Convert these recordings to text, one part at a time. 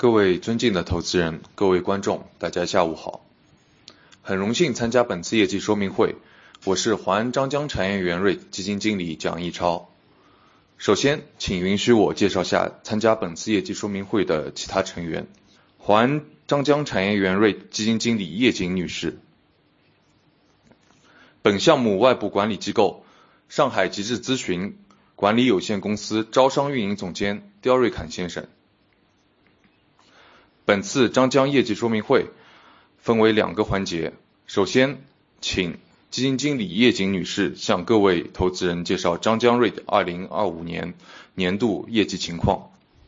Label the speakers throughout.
Speaker 1: 各位尊敬的投资人，各位观众，大家下午好。很荣幸参加本次业绩说明会，我是华安张江产业园瑞基金经理蒋义超。首先，请允许我介绍下参加本次业绩说明会的其他成员。华安张江产业园瑞基金经理叶瑾女士。本项目外部管理机构上海极致咨询管理有限公司招商运营总监刁瑞侃先生。本次张江业绩说明会分为2个环节，首先请基金经理叶瑾女士向各位投资人介绍张江瑞的2025年年度业绩情况。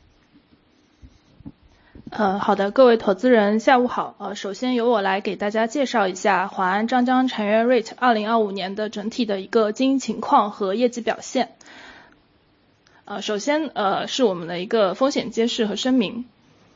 Speaker 2: 好的，各位投资人下午好。首先由我来给大家介绍一下华安张江产业瑞2025年的整体的一个经营情况和业绩表现。首先是我们的一个风险揭示和声明。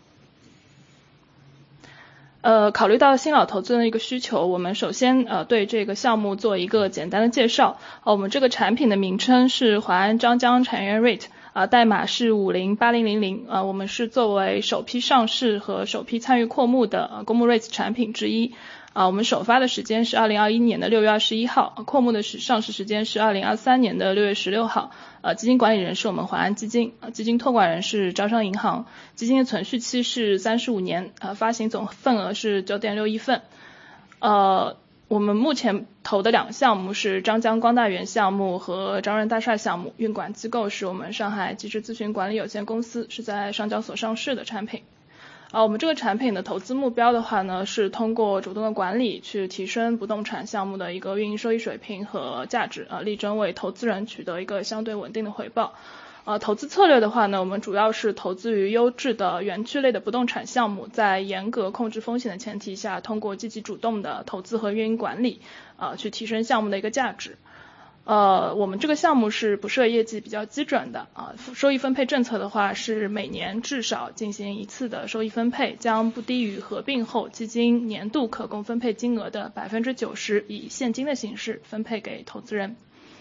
Speaker 2: 考虑到新老投资人的一个需求，我们首先对这个项目做一个简单的介绍。我们这个产品的名称是华安张江产业瑞代码是508000，我们是作为首批上市和首批参与扩募的公募 REITs 产品之一。我们首发的时间是2021年的6月21号，扩募的上市时间是2023年的6月16号。基金管理人是我们华安基金，基金托管人是招商银行，基金的存续期是35年，发行总份额是9.6亿份。我们目前投的2个项目是张江光大园项目和张润大厦项目，运管机构是我们上海极致咨询管理有限公司，是在上交所上市的产品。我们这个产品的投资目标的话呢，是通过主动的管理去提升不动产项目的一个运营收益水平和价值，力争为投资人取得一个相对稳定的回报。投资策略的话呢，我们主要是投资于优质的园区类的不动产项目，在严格控制风险的前提下，通过积极主动的投资和运营管理，去提升项目的一个价值。我们这个项目是不设业绩比较基准的，收益分配政策的话是每年至少进行1次的收益分配，将不低于合并后基金年度可供分配金额的90%以现金的形式分配给投资人。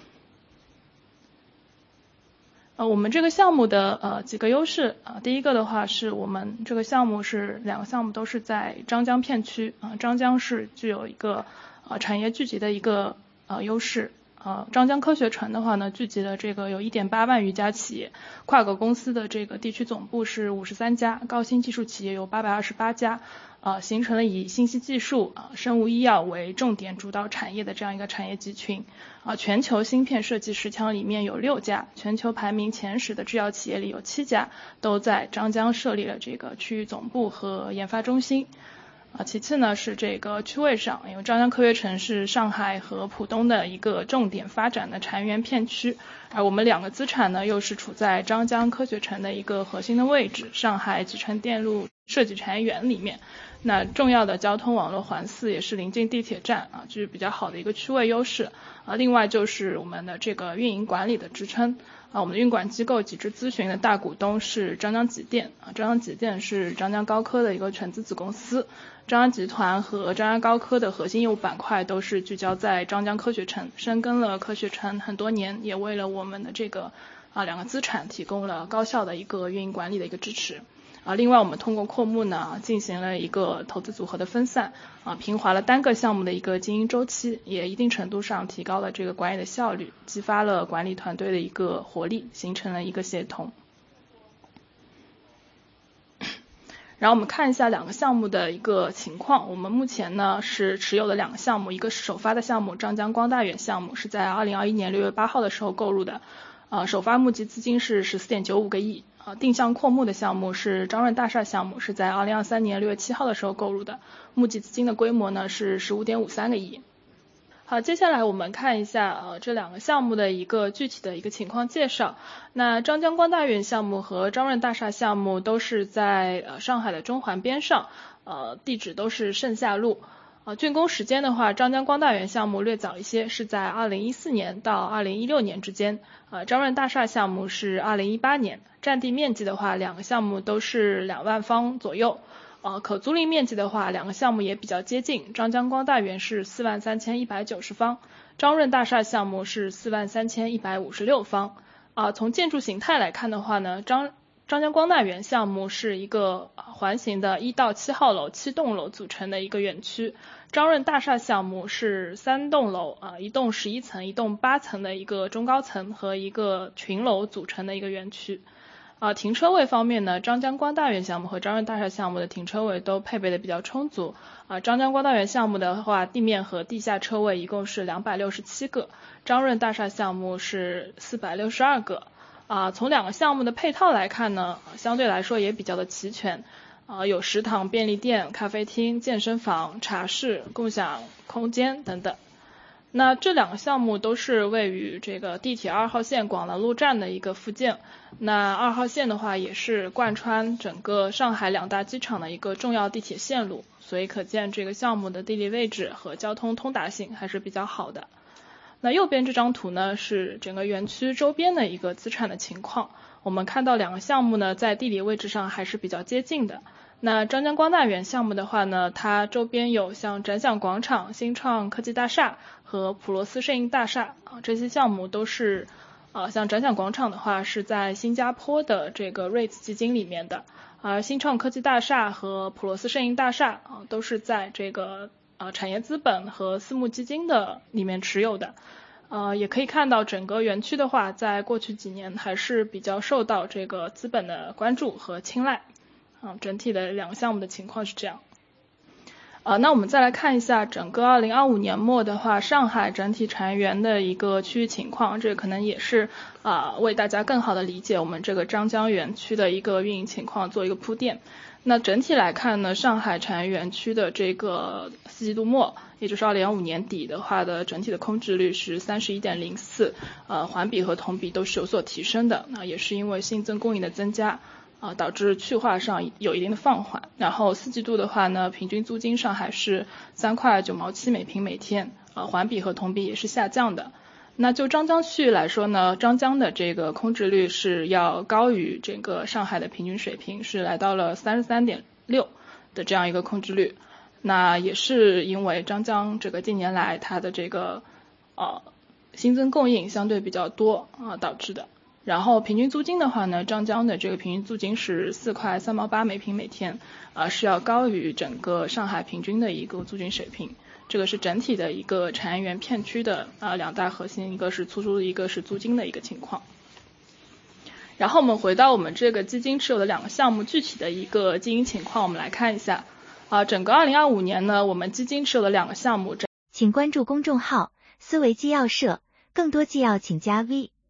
Speaker 2: 我们这个项目的几个优势，第一个的话是我们这个项目是2个项目都是在张江片区，张江是具有一个产业聚集的一个优势。张江科学城的话呢，聚集了这个有 1.8 万余家企业，跨国公司的这个地区总部是53家，高新技术企业有828家，形成了以信息技术、生物医药为重点主导产业的这样一个产业集群。全球芯片设计10强里面有6家，全球排名前10的制药企业里有7家都在张江设立了这个区域总部和研发中心。其次呢是这个区位上，因为张江科学城是上海和浦东的一个重点发展的产业园片区，而我们2个资产呢又是处在张江科学城的一个核心的位置，上海集成电路设计产业园里面。那重要的交通网络环4也是临近地铁站，具有比较好的一个区位优势。另外就是我们的这个运营管理的支撑。我们的运管机构极致咨询的大股东是张江集电，张江集电是张江高科的一个全资子公司。张江集团和张江高科的核心业务板块都是聚焦在张江科学城，深耕了科学城很多年，也为了我们的这个2个资产提供了高效的一个运营管理的一个支持。另外我们通过扩募呢进行了一个投资组合的分散，平滑了单个项目的一个经营周期，也一定程度上提高了这个管理的效率，激发了管理团队的一个活力，形成了一个协同。然后我们看一下2个项目的一个情况。我们目前呢是持有的2个项目，一个是首发的项目张江光大园项目，是在2021年6月8号的时候购入的，首发募集资金是14.95个亿。定向扩募的项目是张润大厦项目，是在2023年6月7号的时候购入的，募集资金的规模呢是15.53个亿。好，接下来我们看一下这2个项目的一个具体的一个情况介绍。那张江光大园项目和张润大厦项目都是在上海的中环边上，地址都是盛夏路。竣工时间的话，张江光大园项目略早一些，是在2014年到2016年之间。张润大厦项目是2018年。占地面积的话，2个项目都是2万方左右。可租赁面积的话，2个项目也比较接近。张江光大园是43190方，张润大厦项目是43156方。从建筑形态来看的话呢， 张江光大园项目是一个环形的1到7号楼7栋楼组成的一个园区，张润大厦项目是3栋楼一栋11层1栋8层的一个中高层和一个群楼组成的一个园区。停车位方面呢，张江光大园项目和张润大厦项目的停车位都配备的比较充足。张江光大园项目的话，地面和地下车位一共是267个，张润大厦项目是462个。从2个项目的配套来看呢，相对来说也比较的齐全。有食堂、便利店、咖啡厅、健身房、茶室、共享空间等等。那这2个项目都是位于这个地铁2号线广兰路站的一个附近。那2号线的话也是贯穿整个上海2大机场的一个重要地铁线路，所以可见这个项目的地理位置和交通通达性还是比较好的。那右边这张图呢是整个园区周边的一个资产的情况。我们看到2个项目呢在地理位置上还是比较接近的。那张江光大园项目的话呢，它周边有像展享广场、新创科技大厦和普罗斯摄影大厦这些项目都是像展享广场的话是在新加坡的这个 REITs 基金里面的，而新创科技大厦和普罗斯摄影大厦都是在这个产业资本和私募基金的里面持有的。也可以看到整个园区的话，在过去几年还是比较受到这个资本的关注和青睐。整体的2个项目的情况是这样。那我们再来看一下整个2025年末的话，上海整体产业园的一个区域情况，这可能也是为大家更好的理解我们这个张江园区的一个运营情况做一个铺垫。那整体来看呢，上海产业园区的这个4季度末，也就是2025年底的话的整体的空置率是31.04%，环比和同比都是有所提升的。那也是因为新增供应的增加导致去化上有一定的放缓。然后4季度的话呢，平均租金上海是3块9毛7每平每天，环比和同比也是下降的。那就张江区域来说呢，张江的这个空置率是要高于这个上海的平均水平，是来到了33.6%的这样一个空置率。那也是因为张江这个近年来它的这个新增供应相对比较多导致的。然后平均租金的话呢，张江的这个平均租金是4块3毛8每平每天，是要高于整个上海平均的一个租金水平。这个是整体的一个产业园片区的2大核心，一个是出租，一个是租金的一个情况。然后我们回到我们这个基金持有的2个项目具体的一个经营情况，我们来看一下。整个2025年呢，我们基金持有的2个项目，
Speaker 3: 请关注公众号思维纪要社，更多纪要请加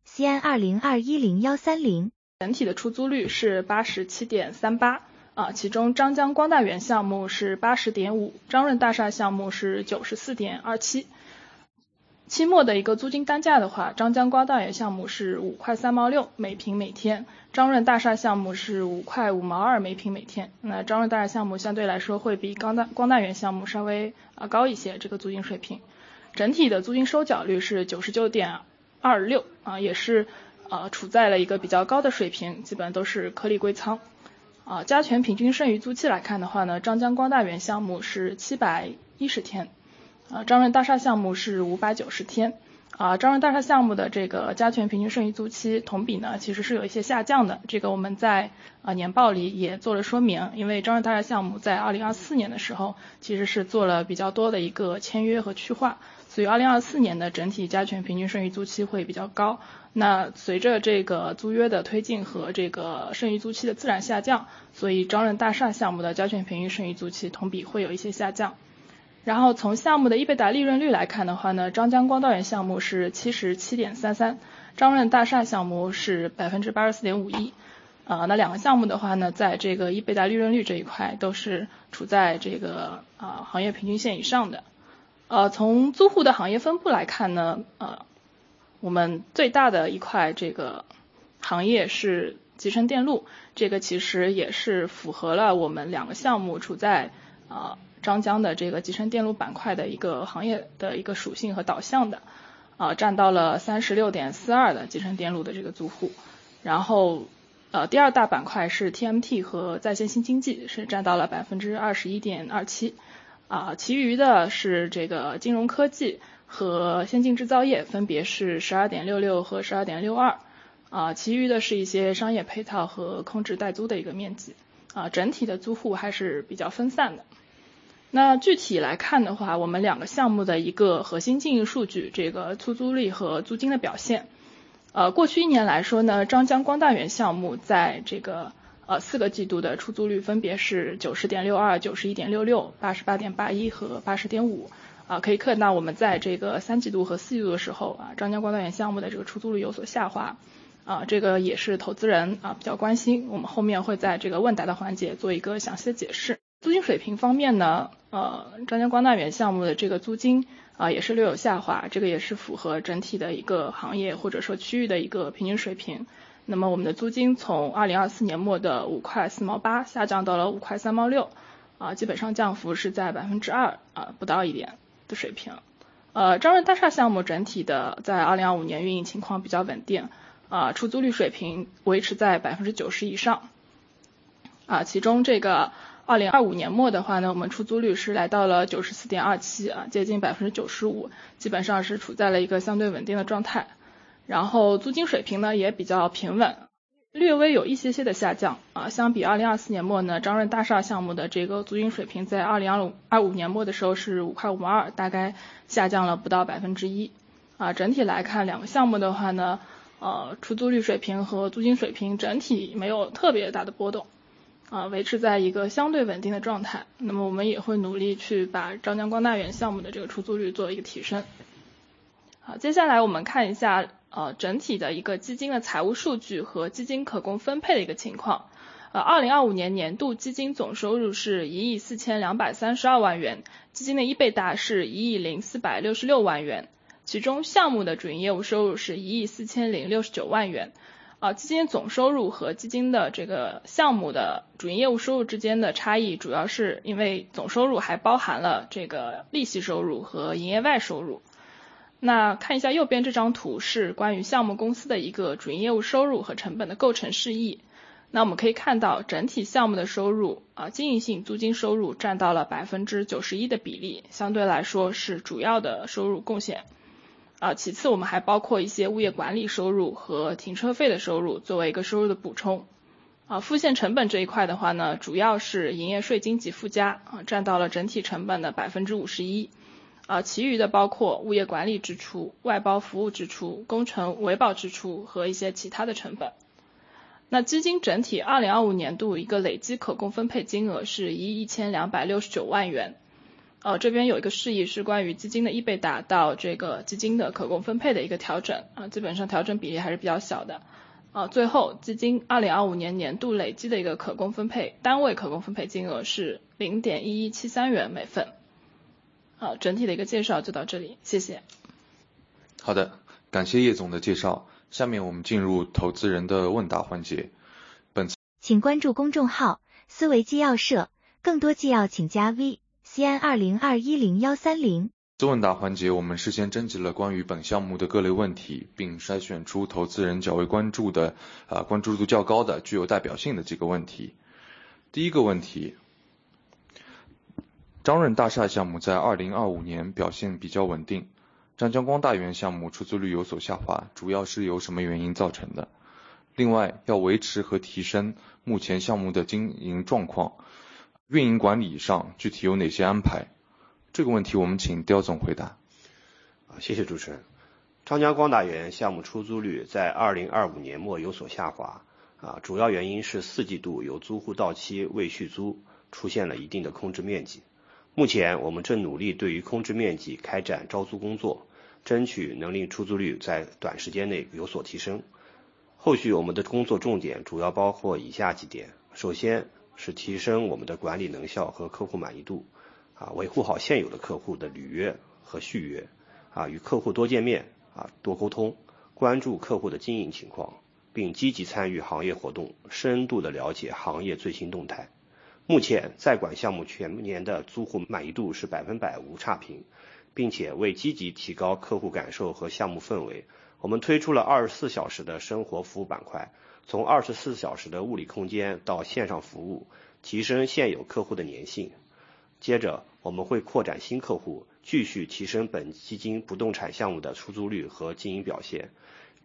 Speaker 3: VCN20210130。
Speaker 2: 整体的出租率是87.38%。其中张江光大园项目是80.5%，张润大厦项目是94.27%。期末的一个租金单价的话，张江光大园项目是5块3毛6每平每天，张润大厦项目是5块5毛2每平每天。那张润大厦项目相对来说会比光大园项目稍微高一些，这个租金水平。整体的租金收缴率是99.26%，也是处在了一个比较高的水平，基本都是颗粒归仓。加权平均剩余租期来看的话呢，张江光大园项目是710天，张润大厦项目是590天。张润大厦项目的这个加权平均剩余租期同比呢其实是有一些下降的，这个我们在年报里也做了说明。因为张润大厦项目在2024年的时候其实是做了比较多的一个签约和去化，所以2024年的整体加权平均剩余租期会比较高。那随着这个租约的推进和这个剩余租期的自然下降，所以张润大厦项目的加权平均剩余租期同比会有一些下降。然后从项目的EBITDA利润率来看的话呢，张江光大园项目是 77.33%， 张润大厦项目是 84.51%。那2个项目的话呢，在这个EBITDA利润率这一块都是处在这个行业平均线以上的。从租户的行业分布来看呢，我们最大的一块这个行业是集成电路，这个其实也是符合了我们2个项目处在张江的这个集成电路板块的一个行业的一个属性和导向的，占到了 36.42% 的集成电路的这个租户。然后第2大板块是 TMT 和在线新经济，是占到了 21.27%。其余的是这个金融科技和先进制造业，分别是 12.66% 和 12.62%。 其余的是一些商业配套和空置待租的一个面积，整体的租户还是比较分散的。那具体来看的话，我们2个项目的一个核心经营数据，这个出租率和租金的表现。过去1年来说呢，张江光大园项目在这个4个季度的出租率分别是 90.62、91.66、88.81和80.5。可以看到我们在这个3季度和4季度的时候张江光大园项目的这个出租率有所下滑。这个也是投资人比较关心，我们后面会在这个问答的环节做一个详细的解释。租金水平方面呢，张江光大园项目的这个租金也是略有下滑，这个也是符合整体的一个行业或者说区域的一个平均水平。那么我们的租金从2024年末的5块4毛8下降到了5块3毛6，基本上降幅是在2%不到1点的水平。张润大厦项目整体的在2025年运营情况比较稳定，出租率水平维持在90%以上。其中这个2025年末的话呢，我们出租率是来到了 94.27%，接近 95%， 基本上是处在了一个相对稳定的状态。然后租金水平呢也比较平稳，略微有一些的下降相比2024年末呢，张润大厦项目的这个租金水平在2025年末的时候是5块5毛2，大概下降了不到 1%。整体来看2个项目的话呢，出租率水平和租金水平整体没有特别大的波动，维持在一个相对稳定的状态。那么我们也会努力去把张江光大园项目的这个出租率做一个提升。接下来我们看一下整体的一个基金的财务数据和基金可供分配的一个情况。2025年年度基金总收入是1亿4232万元，基金的EBITDA是1亿0466万元，其中项目的主营业务收入是1亿4069万元。基金总收入和基金的这个项目的主营业务收入之间的差异，主要是因为总收入还包含了这个利息收入和营业外收入。那看一下右边这张图，是关于项目公司的一个主营业务收入和成本的构成示意。那我们可以看到整体项目的收入经营性租金收入占到了 91% 的比例，相对来说是主要的收入贡献。其次我们还包括一些物业管理收入和停车费的收入作为一个收入的补充。付现成本这一块的话呢，主要是营业税金及附加占到了整体成本的 51%。其余的包括物业管理支出、外包服务支出、工程维保支出和一些其他的成本。那基金整体2025年度一个累计可供分配金额是1亿1269万元。这边有一个示意是关于基金的EBITDA到这个基金的可供分配的一个调整基本上调整比例还是比较小的。最后基金2025年年度累计的一个可供分配单位可供分配金额是 0.1173 元每份。整体的一个介绍就到这里，谢谢。
Speaker 1: 好的，感谢叶总的介绍。下面我们进入投资人的问答环节。
Speaker 3: 请关注公众号思维纪要社，更多纪要请加 VCN20210130。
Speaker 1: 问答环节，我们事先征集了关于本项目的各类问题，并筛选出投资人较为关注的关注度较高的具有代表性的几个问题。第一个问题，张润大厦项目在2025年表现比较稳定，张江光大园项目出租率有所下滑，主要是由什么原因造成的？另外，要维持和提升目前项目的经营状况，运营管理上具体有哪些安排？这个问题我们请刁总回答。
Speaker 4: 谢谢主持人。张江光大园项目出租率在2025年末有所下滑，主要原因是4季度有租户到期未续租，出现了一定的空置面积。目前我们正努力对于空置面积开展招租工作，争取能令出租率在短时间内有所提升。后续我们的工作重点主要包括以下几点。首先是提升我们的管理能效和客户满意度，维护好现有的客户的履约和续约，与客户多见面，多沟通，关注客户的经营情况，并积极参与行业活动，深度的了解行业最新动态。目前在管项目全年的租户满意度是100%无差评，并且为积极提高客户感受和项目氛围，我们推出了24小时的生活服务板块，从24小时的物理空间到线上服务，提升现有客户的粘性。接着我们会扩展新客户，继续提升本基金不动产项目的出租率和经营表现，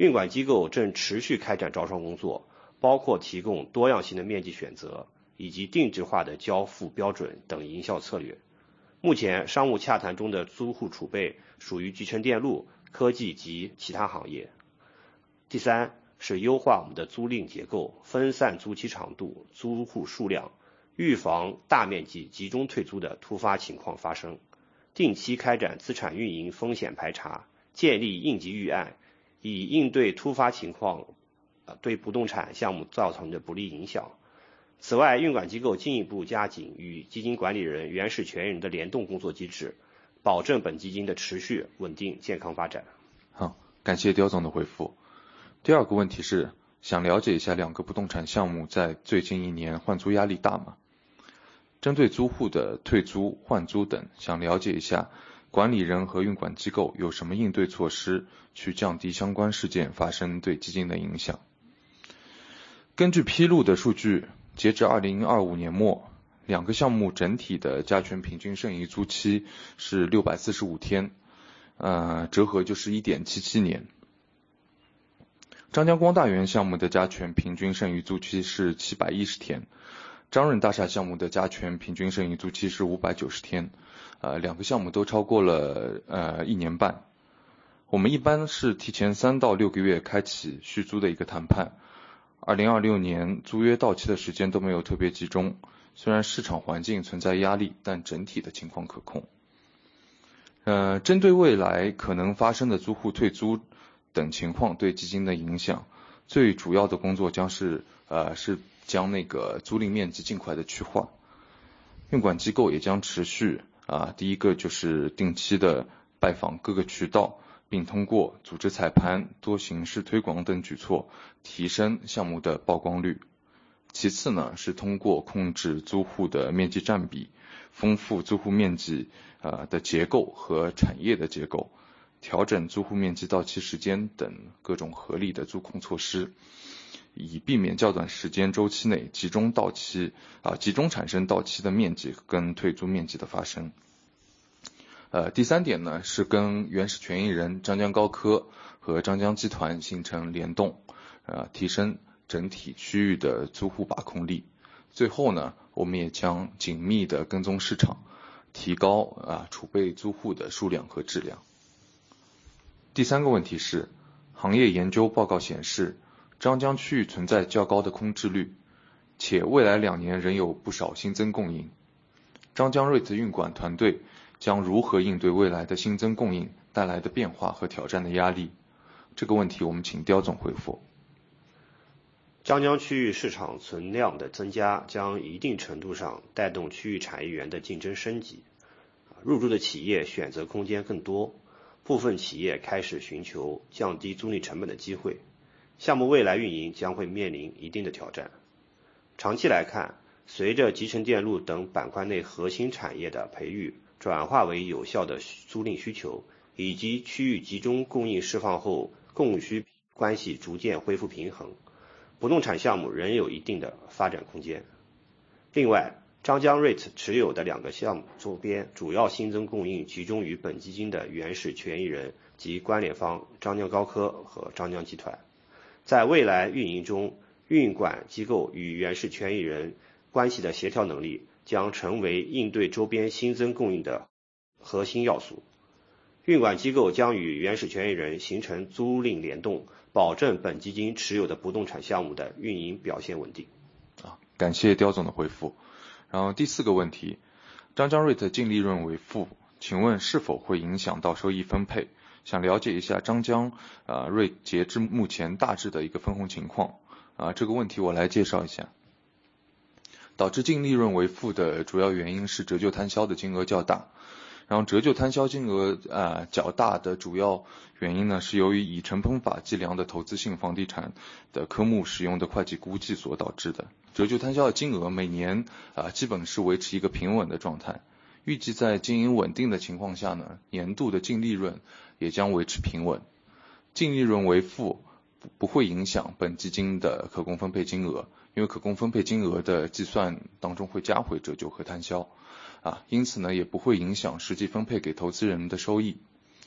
Speaker 4: 运管机构正持续开展招商工作，包括提供多样性的面积选择以及定制化的交付标准等营销策略。目前商务洽谈中的租户储备属于集成电路、科技及其他行业。第三是优化我们的租赁结构，分散租期长度、租户数量，预防大面积集中退租的突发情况发生。定期开展资产运营风险排查，建立应急预案，以应对突发情况对不动产项目造成的不利影响。此外，运管机构进一步加紧与基金管理人、原始权益人的联动工作机制，保证本基金的持续稳定健康发展。
Speaker 1: 好，感谢刁总的回复。第二个问题是，想了解一下两个不动产项目在最近一年换租压力大吗？针对租户的退租、换租等，想了解一下管理人和运管机构有什么应对措施，去降低相关事件发生对基金的影响。根据披露的数据，截至2025年末，两个项目整体的加权平均剩余租期是645天，折合就是 1.77 年。张江光大园项目的加权平均剩余租期是710天，张润大厦项目的加权平均剩余租期是590天，两个项目都超过了1年半。我们一般是提前3到6个月开启续租的一个谈判。2026年租约到期的时间都没有特别集中，虽然市场环境存在压力，但整体的情况可控。针对未来可能发生的租户退租等情况对基金的影响，最主要的工作将是将那个租赁面积尽快的去化。运管机构也将持续第一个就是定期的拜访各个渠道，并通过组织彩盘、多形式推广等举措提升项目的曝光率。其次呢，是通过控制租户的面积占比，丰富租户面积的结构和产业的结构，调整租户面积到期时间等各种合理的租控措施，以避免较短时间周期内集中产生到期的面积跟退租面积的发生。第三点呢，是跟原始权益人张江高科和张江集团形成联动，提升整体区域的租户把控力。最后呢，我们也将紧密的跟踪市场，提高储备租户的数量和质量。第三个问题是，行业研究报告显示，张江区域存在较高的空置率，且未来2年仍有不少新增供应。张江瑞的运管团队将如何应对未来的新增供应带来的变化和挑战的压力？这个问题我们请刁总回复。
Speaker 4: 张江区域市场存量的增加将一定程度上带动区域产业园的竞争升级，入驻的企业选择空间更多，部分企业开始寻求降低租赁成本的机会，项目未来运营将会面临一定的挑战。长期来看，随着集成电路等板块内核心产业的培育转化为有效的租赁需求，以及区域集中供应释放后供需关系逐渐恢复平衡，不动产项目仍有一定的发展空间。另外，张江REIT持有的2个项目周边主要新增供应集中于本基金的原始权益人及关联方张江高科和张江集团。在未来运营中，运管机构与原始权益人关系的协调能力将成为应对周边新增供应的核心要素。运管机构将与原始权益人形成租赁联动，保证本基金持有的不动产项目的运营表现稳定。
Speaker 1: 感谢刁总的回复。然后第4个问题，张江REIT净利润为负，请问是否会影响到收益分配？想了解一下张江REIT截至目前大致的一个分红情况。这个问题我来介绍一下。导致净利润为负的主要原因是折旧摊销的金额较大。然后折旧摊销金额较大的主要原因呢，是由于以成本法计量的投资性房地产的科目使用的会计估计所导致的。折旧摊销的金额每年基本是维持一个平稳的状态，预计在经营稳定的情况下呢，年度的净利润也将维持平稳。净利润为负不会影响本基金的可供分配金额，因为可供分配金额的计算当中会加回折旧和摊销因此呢也不会影响实际分配给投资人的收益。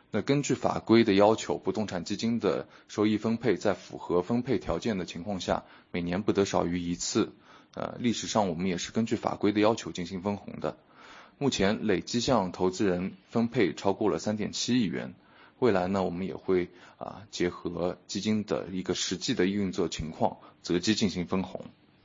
Speaker 1: 那根据法规的要求，不动产基金的收益分配在符合分配条件的情况下，每年不得少于一次。历史上我们也是根据法规的要求进行分红的。目前累计向投资人分配超过了 3.7 亿元。未来呢，我们也会结合基金的一个实际的运作情况，择机进行分红。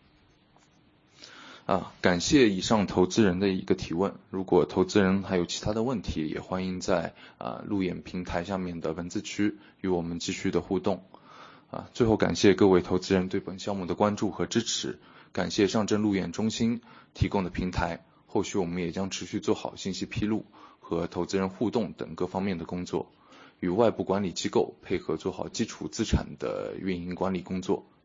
Speaker 1: 感谢以上投资人的一个提问。如果投资人还有其他的问题，也欢迎在路演平台下面的文字区与我们继续的互动。最后感谢各位投资人对本项目的关注和支持，感谢上证路演中心提供的平台。后续我们也将持续做好信息披露和投资人互动等各方面的工作，与外部管理机构配合做好基础资产的运营管理工作。